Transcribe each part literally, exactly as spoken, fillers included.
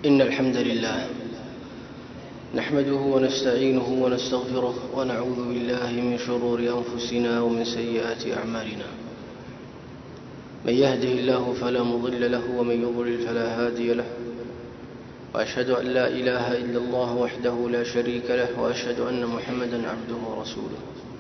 إن الحمد لله نحمده ونستعينه ونستغفره ونعوذ بالله من شرور أنفسنا ومن سيئات أعمالنا. من يهده الله فلا مضل له ومن يضلل فلا هادي له، وأشهد أن لا إله إلا الله وحده لا شريك له، وأشهد أن محمدا عبده ورسوله.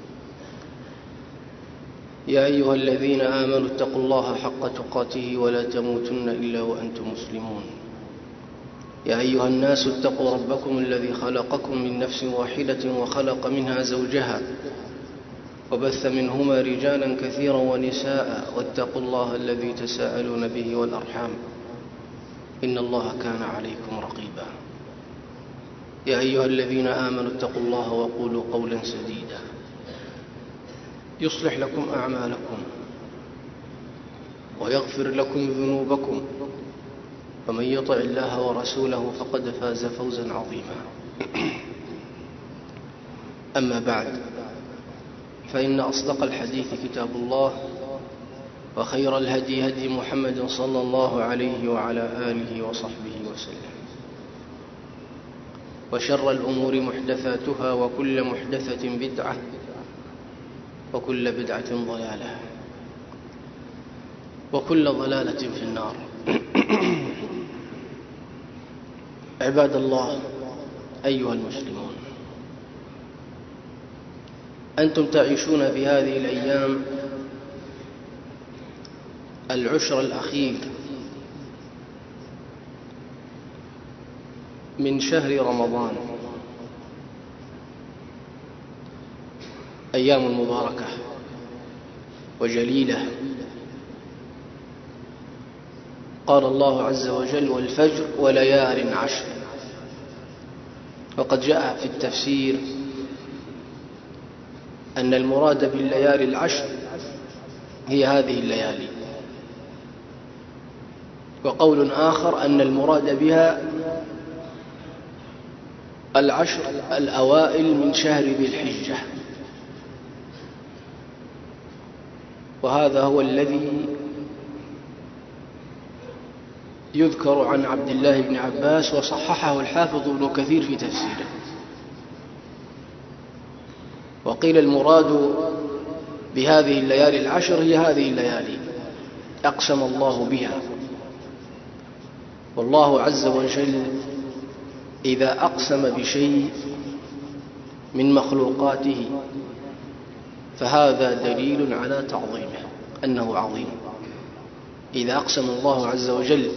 يا أيها الذين آمنوا اتقوا الله حق تقاته ولا تموتن إلا وأنتم مسلمون. يا أيها الناس اتقوا ربكم الذي خلقكم من نفس واحدة وخلق منها زوجها وبث منهما رجالا كثيرا ونساء، واتقوا الله الذي تساءلون به والأرحام إن الله كان عليكم رقيبا. يا أيها الذين آمنوا اتقوا الله وقولوا قولا سديدا يصلح لكم أعمالكم ويغفر لكم ذنوبكم، ومن يطع الله ورسوله فقد فاز فوزا عظيما. أما بعد، فإن أصدق الحديث كتاب الله، وخير الهدي هدي محمد صلى الله عليه وعلى آله وصحبه وسلم، وشر الأمور محدثاتها، وكل محدثة بدعة، وكل بدعة ضلالة، وكل ضلالة في النار. عباد الله أيها المسلمون، أنتم تعيشون في هذه الأيام العشر الأخير من شهر رمضان، أيام مباركة وجليلة. قال الله عز وجل: والفجر وليال عشر. وقد جاء في التفسير أن المراد بالليالي العشر هي هذه الليالي، وقول آخر أن المراد بها العشر الأوائل من شهر ذي الحجة. وهذا هو الذي يذكر عن عبد الله بن عباس، وصححه الحافظ ابن كثير في تفسيره. وقيل المراد بهذه الليالي العشر هي هذه الليالي أقسم الله بها. والله عز وجل إذا أقسم بشيء من مخلوقاته فهذا دليل على تعظيمه، أنه عظيم. إذا أقسم الله عز وجل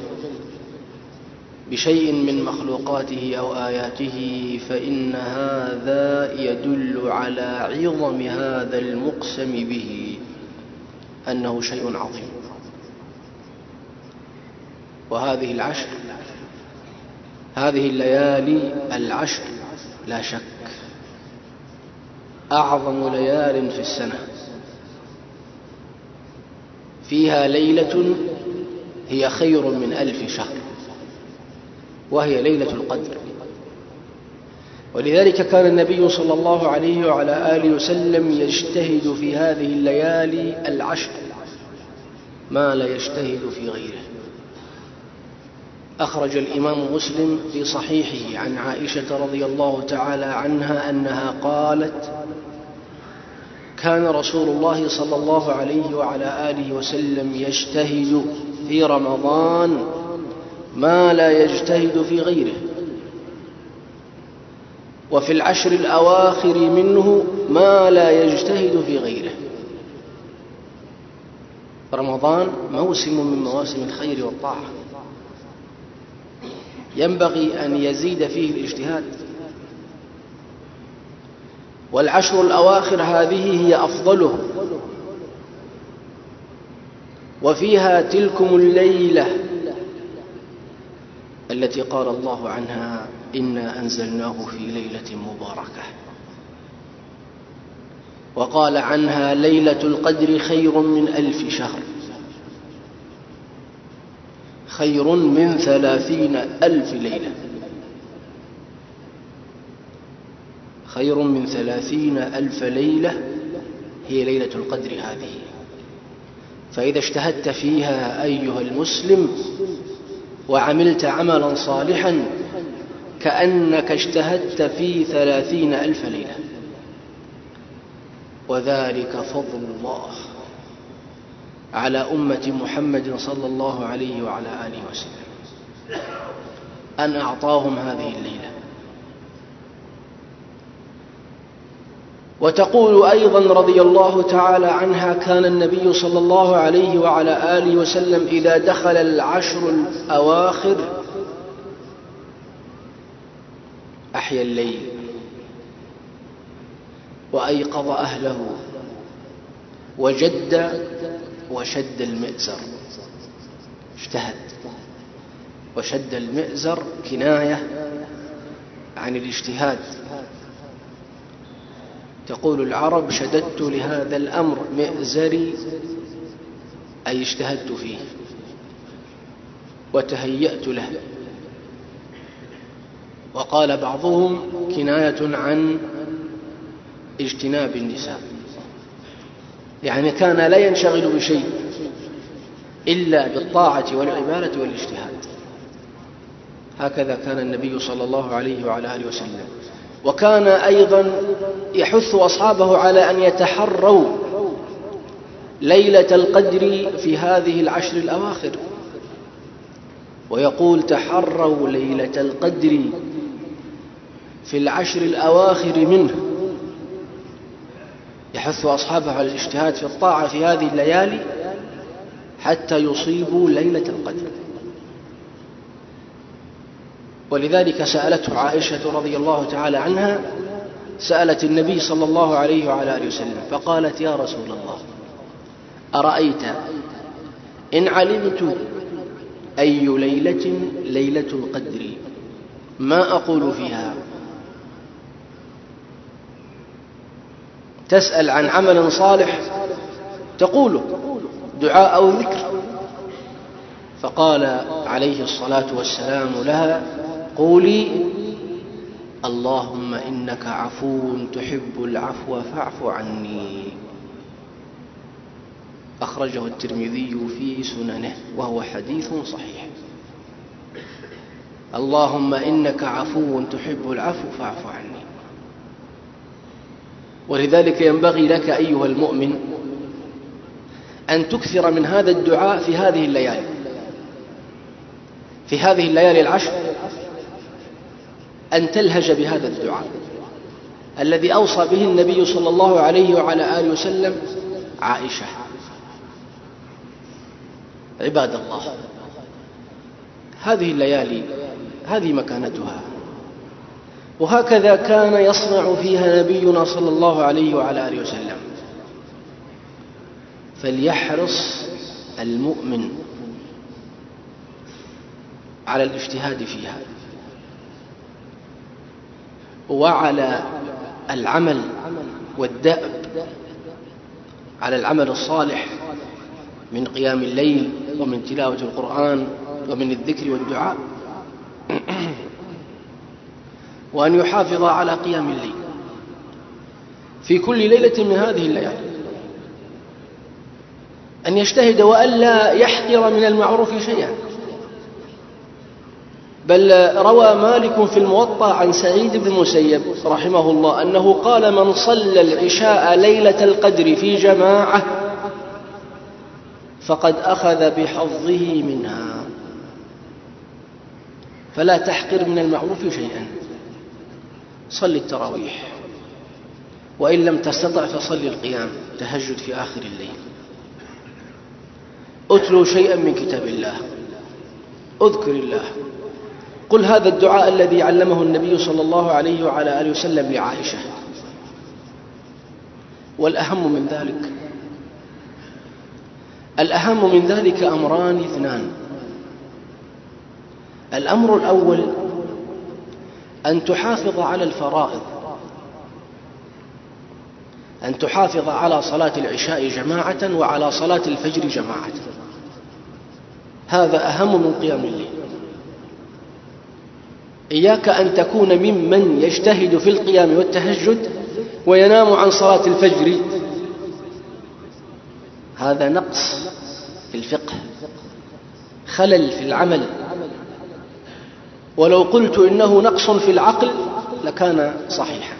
بشيء من مخلوقاته أو آياته فإن هذا يدل على عظم هذا المقسم به، أنه شيء عظيم. وهذه العشر، هذه الليالي العشر لا شك أعظم ليال في السنة، فيها ليلة هي خير من ألف شهر، وهي ليلة القدر. ولذلك كان النبي صلى الله عليه وعلى آله وسلم يجتهد في هذه الليالي العشر ما لا يجتهد في غيره. أخرج الإمام مسلم في صحيحه عن عائشة رضي الله تعالى عنها أنها قالت: كان رسول الله صلى الله عليه وعلى آله وسلم يجتهد في رمضان ما لا يجتهد في غيره، وفي العشر الأواخر منه ما لا يجتهد في غيره. رمضان موسم من مواسم الخير والطاعة، ينبغي أن يزيد فيه الاجتهاد. والعشر الأواخر هذه هي أفضله، وفيها تلكم الليلة التي قال الله عنها: إنا أنزلناه في ليلة مباركة. وقال عنها: ليلة القدر خير من ألف شهر، خير من ثلاثين ألف ليلة، خير من ثلاثين ألف ليلة هي ليلة القدر هذه. فإذا اجتهدت فيها أيها المسلم وعملت عملا صالحا كأنك اجتهدت في ثلاثين ألف ليلة، وذلك فضل الله على أمة محمد صلى الله عليه وعلى آله وسلم أن أعطاهم هذه الليلة. وتقول أيضا رضي الله تعالى عنها: كان النبي صلى الله عليه وعلى آله وسلم إذا دخل العشر الأواخر أحيا الليل وأيقظ أهله وجد وشد المئزر. اجتهد. وشد المئزر كناية عن الاجتهاد. تقول العرب: شددت لهذا الأمر مئزري، أي اجتهدت فيه وتهيأت له. وقال بعضهم: كناية عن اجتناب النساء، يعني كان لا ينشغل بشيء إلا بالطاعة والعبادة والاجتهاد. هكذا كان النبي صلى الله عليه وعلى آله وسلم. وكان أيضا يحث أصحابه على أن يتحروا ليلة القدر في هذه العشر الأواخر، ويقول: تحروا ليلة القدر في العشر الأواخر منه. يحث أصحابه على الاجتهاد في الطاعة في هذه الليالي حتى يصيبوا ليلة القدر. ولذلك سألته عائشة رضي الله تعالى عنها، سألت النبي صلى الله عليه وعلى آله وسلم فقالت: يا رسول الله، أرأيت إن علمت أي ليلة ليلة القدر ما أقول فيها؟ تسأل عن عمل صالح تقوله، دعاء أو ذكر. فقال عليه الصلاة والسلام لها: قولي: اللهم إنك عفو تحب العفو فاعف عني. أخرجه الترمذي في سننه وهو حديث صحيح. اللهم إنك عفو تحب العفو فاعف عني. ولذلك ينبغي لك أيها المؤمن أن تكثر من هذا الدعاء في هذه الليالي، في هذه الليالي العشر، أن تلهج بهذا الدعاء الذي أوصى به النبي صلى الله عليه وعلى آله وسلم عائشة. عباد الله، هذه الليالي هذه مكانتها، وهكذا كان يصنع فيها نبينا صلى الله عليه وعلى آله وسلم. فليحرص المؤمن على الاجتهاد فيها وعلى العمل والدأب على العمل الصالح من قيام الليل ومن تلاوة القرآن ومن الذكر والدعاء، وأن يحافظ على قيام الليل في كل ليلة من هذه الليالي، أن يجتهد وألا يحقر من المعروف شيئا. بل روى مالك في الموطأ عن سعيد بن المسيب رحمه الله أنه قال: من صلى العشاء ليلة القدر في جماعة فقد أخذ بحظه منها. فلا تحقر من المعروف شيئا. صل التراويح، وإن لم تستطع فصل القيام، تهجد في آخر الليل، أتلو شيئا من كتاب الله، أذكر الله، قل هذا الدعاء الذي علمه النبي صلى الله عليه وعلى آله وسلم لعائشة. والأهم من ذلك الأهم من ذلك أمران اثنان. الأمر الأول أن تحافظ على الفرائض، أن تحافظ على صلاة العشاء جماعة وعلى صلاة الفجر جماعة. هذا أهم من قيام الليل. إياك أن تكون ممن يجتهد في القيام والتهجد وينام عن صلاة الفجر. هذا نقص في الفقه، خلل في العمل، ولو قلت إنه نقص في العقل لكان صحيحا،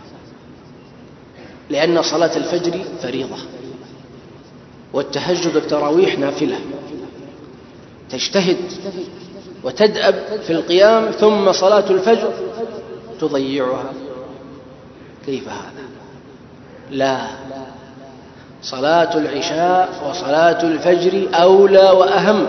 لأن صلاة الفجر فريضة والتهجد والتراويح نافلة، تجتهد وتدأب في القيام، ثم صلاة الفجر تضيعها. كيف هذا؟ لا، صلاة العشاء وصلاة الفجر أولى وأهم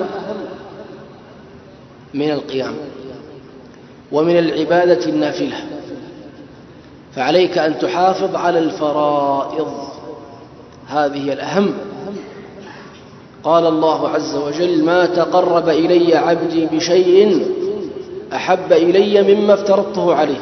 من القيام ومن العبادة النافلة، فعليك أن تحافظ على الفرائض، هذه الأهم. قال الله عز وجل: ما تقرب إلي عبدي بشيء أحب إلي مما افترضته عليه،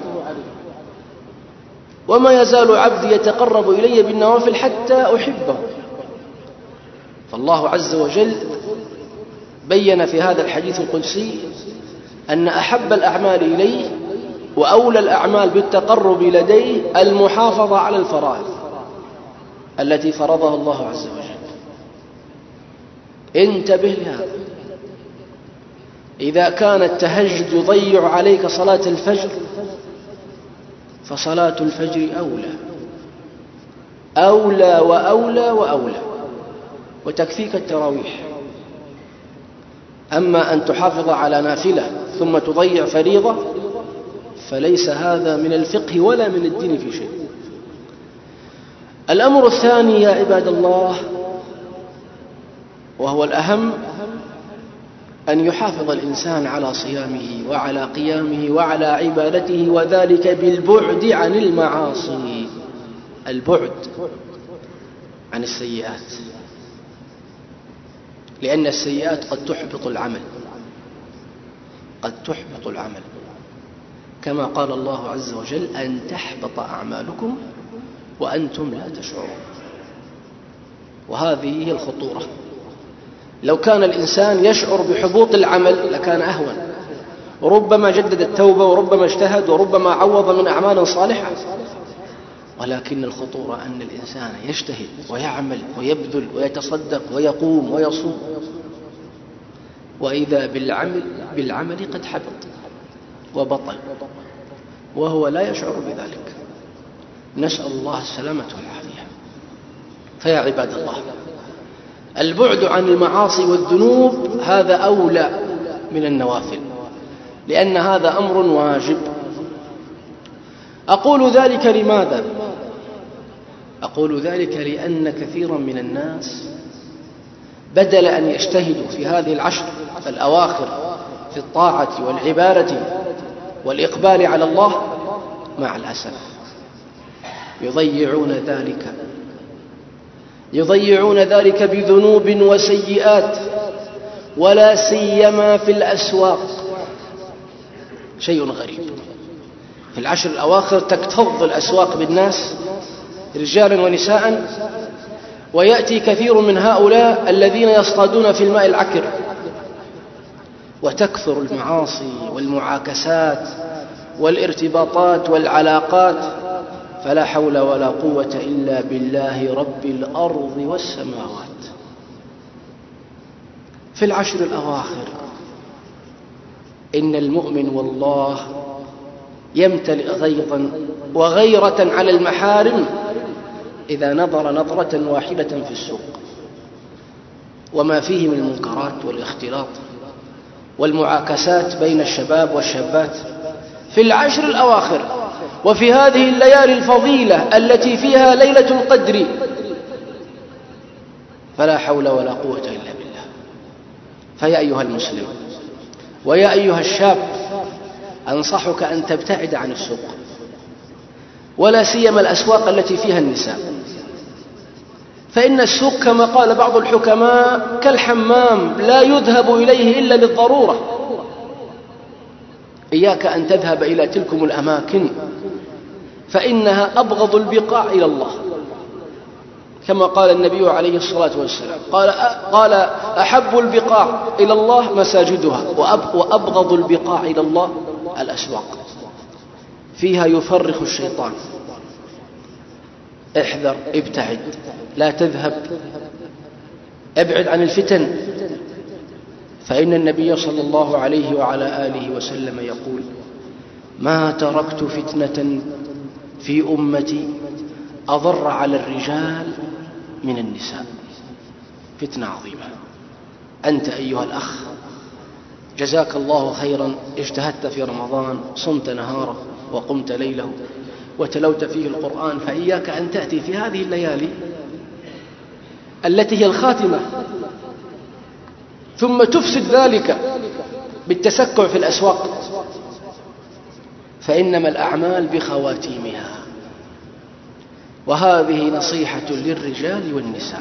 وما يزال عبدي يتقرب إلي بالنوافل حتى أحبه. فالله عز وجل بين في هذا الحديث القدسي أن أحب الأعمال إليه وأولى الأعمال بالتقرب لديه المحافظة على الفرائض التي فرضها الله عز وجل. انتبه لهذا. إذا كان التهجد يضيع عليك صلاة الفجر فصلاة الفجر أولى أولى وأولى وأولى، وتكفيك التراويح. أما أن تحافظ على نافلة ثم تضيع فريضة فليس هذا من الفقه ولا من الدين في شيء. الأمر الثاني يا عباد الله، وهو الأهم، أن يحافظ الإنسان على صيامه وعلى قيامه وعلى عبادته، وذلك بالبعد عن المعاصي، البعد عن السيئات، لأن السيئات قد تحبط العمل، قد تحبط العمل، كما قال الله عز وجل: أن تحبط أعمالكم وأنتم لا تشعرون. وهذه هي الخطورة. لو كان الإنسان يشعر بحبوط العمل لكان أهون، وربما جدد التوبة وربما اجتهد وربما عوض من أعمال صالحة. ولكن الخطورة أن الإنسان يجتهد ويعمل ويبذل ويتصدق ويقوم ويصوم، وإذا بالعمل بالعمل قد حبط وبطل وهو لا يشعر بذلك. نسأل الله السلامة والعافية. فيا عباد الله، البعد عن المعاصي والذنوب هذا أولى من النوافل، لأن هذا أمر واجب. أقول ذلك لماذا؟ أقول ذلك لأن كثيرا من الناس بدل أن يجتهدوا في هذه العشر الأواخر في الطاعة والعبادة والإقبال على الله، مع الأسف يضيعون ذلك يضيعون ذلك بذنوب وسيئات، ولا سيما في الأسواق. شيء غريب، في العشر الأواخر تكتظ الأسواق بالناس رجالا ونساء، ويأتي كثير من هؤلاء الذين يصطادون في الماء العكر، وتكثر المعاصي والمعاكسات والارتباطات والعلاقات، فلا حول ولا قوة إلا بالله رب الأرض والسماوات. في العشر الأواخر إن المؤمن والله يمتلئ غيظا وغيرة على المحارم إذا نظر نظرة واحدة في السوق وما فيه من المنكرات والاختلاط والمعاكسات بين الشباب والشابات في العشر الأواخر، وفي هذه الليالي الفضيلة التي فيها ليلة القدر. فلا حول ولا قوة إلا بالله. فيا أيها المسلم ويا أيها الشاب، أنصحك أن تبتعد عن السوق، ولا سيما الأسواق التي فيها النساء، فإن السوق كما قال بعض الحكماء كالحمام لا يذهب إليه إلا للضرورة. إياك أن تذهب إلى تلكم الأماكن، فإنها أبغض البقاع إلى الله، كما قال النبي عليه الصلاة والسلام، قال قال أحب البقاع إلى الله مساجدها، وأبغض البقاع إلى الله الأسواق، فيها يفرخ الشيطان. احذر، ابتعد، لا تذهب، ابعد عن الفتن، فإن النبي صلى الله عليه وعلى آله وسلم يقول: ما تركت فتنة في أمتي أضر على الرجال من النساء. فتنة عظيمة. أنت أيها الأخ جزاك الله خيرا، اجتهدت في رمضان، صمت نهاره وقمت ليله وتلوت فيه القرآن، فإياك أن تأتي في هذه الليالي التي هي الخاتمة ثم تفسد ذلك بالتسكع في الأسواق، فإنما الأعمال بخواتيمها. وهذه نصيحة للرجال والنساء،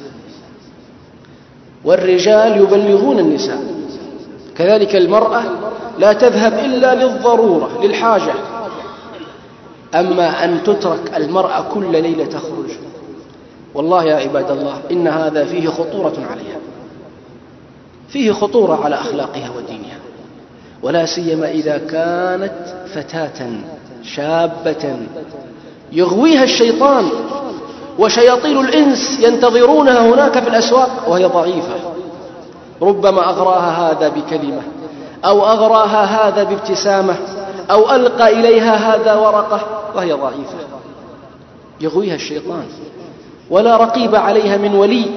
والرجال يبلغون النساء، كذلك المرأة لا تذهب إلا للضرورة للحاجة. أما أن تترك المرأة كل ليلة تخرج، والله يا عباد الله إن هذا فيه خطورة عليها، فيه خطورة على أخلاقها ودينها، ولا سيما إذا كانت فتاة شابة يغويها الشيطان وشياطين الإنس ينتظرونها هناك في الأسواق وهي ضعيفة. ربما أغراها هذا بكلمة، أو أغراها هذا بابتسامة، أو ألقى إليها هذا ورقة وهي ضعيفة، يغويها الشيطان ولا رقيب عليها من ولي،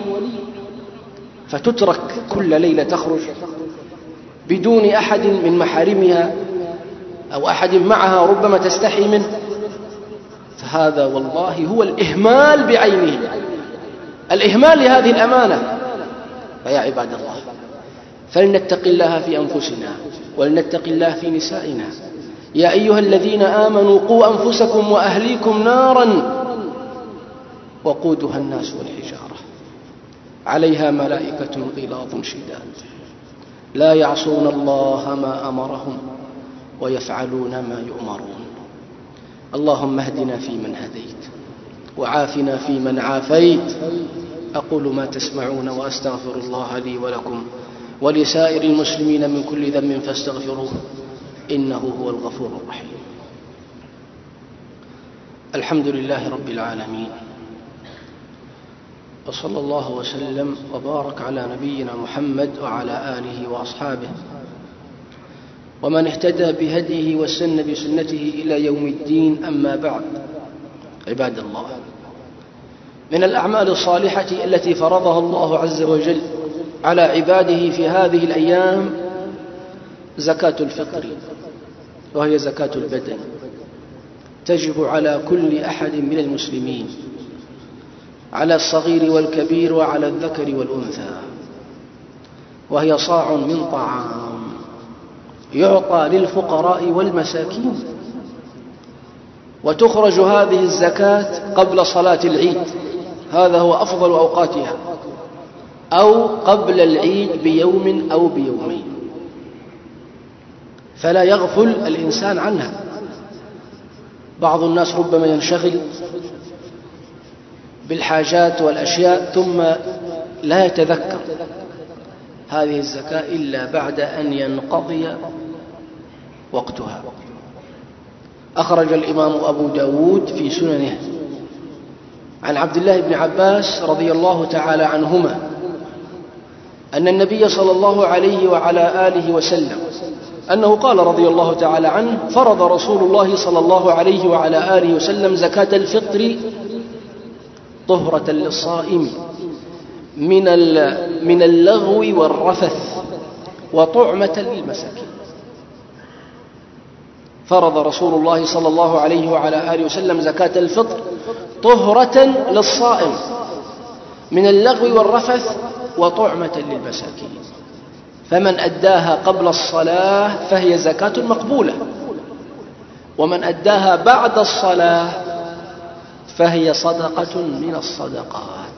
فتترك كل ليلة تخرج بدون أحد من محارمها أو أحد معها ربما تستحي منه. فهذا والله هو الإهمال بعينه، الإهمال لهذه الأمانة. فيا عباد الله فلنتق الله في أنفسنا ولنتق الله في نسائنا. يا أيها الذين آمنوا قوا أنفسكم وأهليكم نارا وقودها الناس والحجارة عليها ملائكة غلاظ شداد لا يعصون الله ما أمرهم ويفعلون ما يؤمرون. اللهم اهدنا فيمن هديت وعافنا فيمن عافيت. أقول ما تسمعون وأستغفر الله لي ولكم ولسائر المسلمين من كل ذنب فاستغفروه إنه هو الغفور الرحيم. الحمد لله رب العالمين، وصلى الله وسلم وبارك على نبينا محمد وعلى آله وأصحابه ومن اهتدى بهديه واستنى بسنته إلى يوم الدين. أما بعد، عباد الله، من الأعمال الصالحة التي فرضها الله عز وجل على عباده في هذه الأيام زكاة الفطر، وهي زكاة البدن، تجب على كل أحد من المسلمين، على الصغير والكبير وعلى الذكر والأنثى، وهي صاع من طعام يعطى للفقراء والمساكين. وتخرج هذه الزكاة قبل صلاة العيد، هذا هو أفضل أوقاتها، أو قبل العيد بيوم أو بيومين، فلا يغفل الإنسان عنها. بعض الناس ربما ينشغل بالحاجات والأشياء ثم لا يتذكر هذه الزكاة إلا بعد أن ينقضي وقتها. أخرج الإمام أبو داود في سننه عن عبد الله بن عباس رضي الله تعالى عنهما أن النبي صلى الله عليه وعلى آله وسلم أنه قال رضي الله تعالى عنه: فرض رسول الله صلى الله عليه وعلى آله وسلم زكاة الفطر طهرة للصائم من من اللغو والرفث وطعمة للمساكين. فرض رسول الله صلى الله عليه وعلى آله وسلم زكاة الفطر طهرة للصائم من اللغو والرفث وطعمة للمساكين، فمن أداها قبل الصلاة فهي زكاة مقبولة، ومن أداها بعد الصلاة فهي صدقة من الصدقات.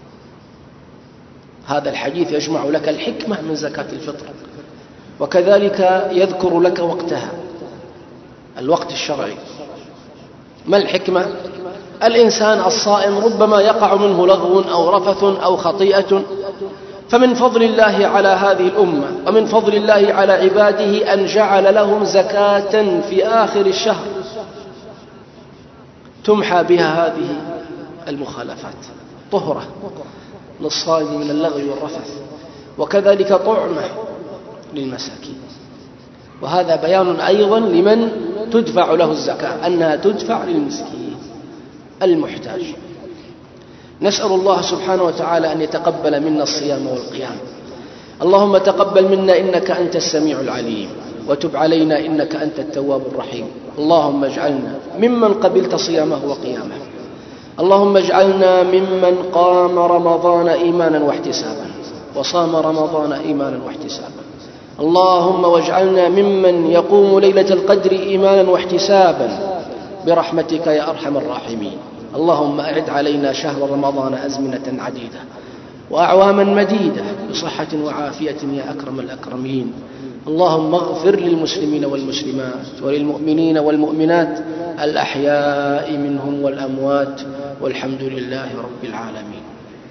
هذا الحديث يجمع لك الحكمة من زكاة الفطر، وكذلك يذكر لك وقتها، الوقت الشرعي. ما الحكمة؟ الإنسان الصائم ربما يقع منه لغو أو رفث أو خطيئة، فمن فضل الله على هذه الأمة ومن فضل الله على عباده أن جعل لهم زكاة في آخر الشهر تمحى بها هذه المخالفات، طهرة للصائم من اللغو والرفث، وكذلك طعمة للمساكين. وهذا بيان أيضا لمن تدفع له الزكاة، أنها تدفع للمسكين المحتاج. نسأل الله سبحانه وتعالى أن يتقبل منا الصيام والقيام. اللهم تقبل منا إنك أنت السميع العليم، وتب علينا إنك أنت التواب الرحيم. اللهم اجعلنا ممن قبلت صيامه وقيامه. اللهم اجعلنا ممن قام رمضان إيمانا واحتسابا وصام رمضان إيمانا واحتسابا. اللهم واجعلنا ممن يقوم ليلة القدر إيمانا واحتسابا برحمتك يا أرحم الراحمين. اللهم أعد علينا شهر رمضان أزمنة عديدة وأعواما مديدة بصحة وعافية يا أكرم الأكرمين. اللهم اغفر للمسلمين والمسلمات وللمؤمنين والمؤمنات الأحياء منهم والأموات، والحمد لله رب العالمين.